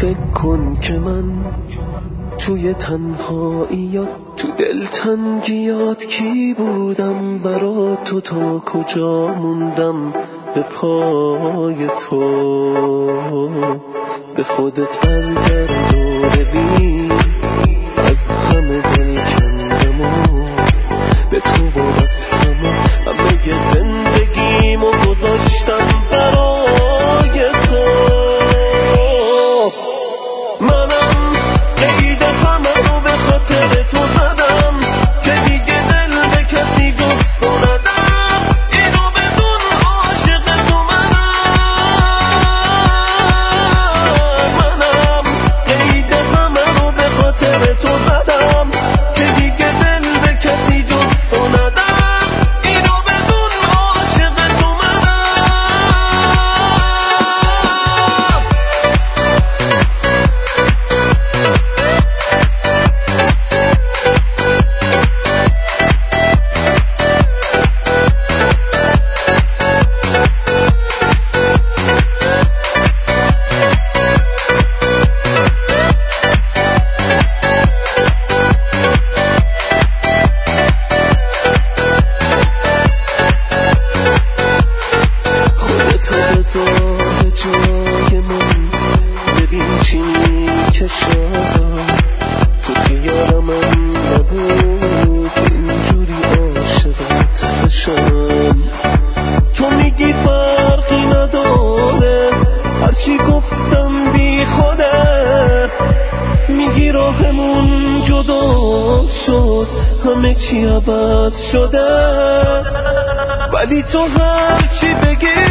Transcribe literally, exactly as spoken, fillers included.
فکر کن که من توی تنهاییات، تو دلتنگیات کی بودم برا تو، تا کجا موندم به پای تو. به خودت برگرد و ببین از همه دل کندم و به تو وابستم و همه زندگیمو گذاشتم برای تو. منم قید همه رو به خاطر تو زدم که دیگه دل به کسی گفت و ندم. اینو بدون عاشق تو منم. منم قید همه رو به خاطر تو زدم که دیگه دل به کسی گفت و ندم. اینو بدون عاشق تو منم. بذار جای من ببین چی میکشم. تو خیالم هم نبود اینجوری عاشقت بشم. تو میگی فرقی نداره هرچی گفتم بی خوده. میگی راهمون جدا شد همه چی عوض شده. ولی تو هرچی بگی